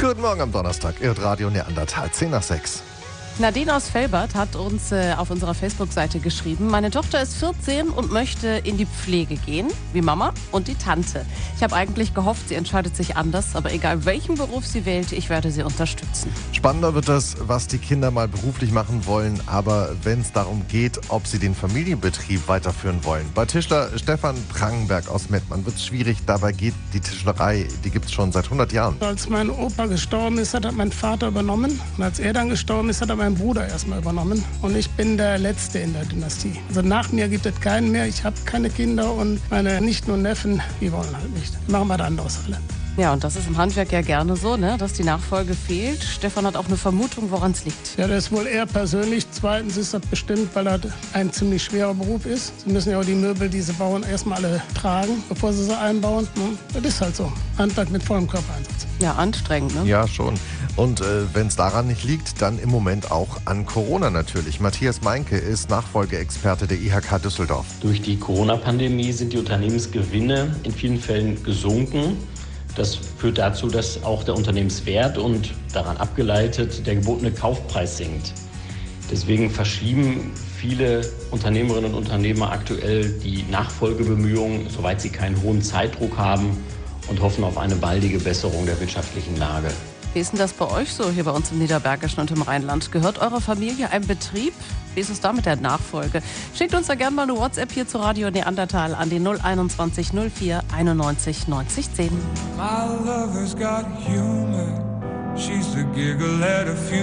Guten Morgen am Donnerstag, ihr hört Radio Neandertal, 10 nach 6. Nadine aus Velbert hat uns auf unserer Facebook-Seite geschrieben, meine Tochter ist 14 und möchte in die Pflege gehen, wie Mama und die Tante. Ich habe eigentlich gehofft, sie entscheidet sich anders, aber egal welchen Beruf sie wählt, ich werde sie unterstützen. Spannender wird das, was die Kinder mal beruflich machen wollen, aber wenn es darum geht, ob sie den Familienbetrieb weiterführen wollen. Bei Tischler Stefan Prangenberg aus Mettmann wird es schwierig, dabei geht die Tischlerei, die gibt es schon seit 100 Jahren. Als mein Opa gestorben ist, hat mein Vater übernommen. Und als er dann gestorben ist, hat mein Bruder erstmal übernommen. Und ich bin der Letzte in der Dynastie. Also nach mir gibt es keinen mehr. Ich habe keine Kinder und meine nicht nur Neffen, die wollen halt nicht. Die machen was anderes alle. Ja, und das ist im Handwerk ja gerne so, ne, dass die Nachfolge fehlt. Stefan hat auch eine Vermutung, woran es liegt. Ja, das ist wohl eher persönlich. Zweitens ist das bestimmt, weil das ein ziemlich schwerer Beruf ist. Sie müssen ja auch die Möbel, die sie bauen, erstmal alle tragen, bevor sie einbauen. Das ist halt so. Handwerk mit vollem Körpereinsatz. Ja, anstrengend, ne? Ja, schon. Und wenn es daran nicht liegt, dann im Moment auch an Corona natürlich. Matthias Meinke ist Nachfolgeexperte der IHK Düsseldorf. Durch die Corona-Pandemie sind die Unternehmensgewinne in vielen Fällen gesunken. Das führt dazu, dass auch der Unternehmenswert und daran abgeleitet der gebotene Kaufpreis sinkt. Deswegen verschieben viele Unternehmerinnen und Unternehmer aktuell die Nachfolgebemühungen, soweit sie keinen hohen Zeitdruck haben, und hoffen auf eine baldige Besserung der wirtschaftlichen Lage. Wie ist denn das bei euch so hier bei uns im Niederbergischen und im Rheinland? Gehört eurer Familie ein Betrieb? Wie ist es da mit der Nachfolge? Schickt uns da gerne mal eine WhatsApp hier zu Radio Neandertal an die 021 04 91 90 10. My lover's got humor. She's the giggle at a funeral.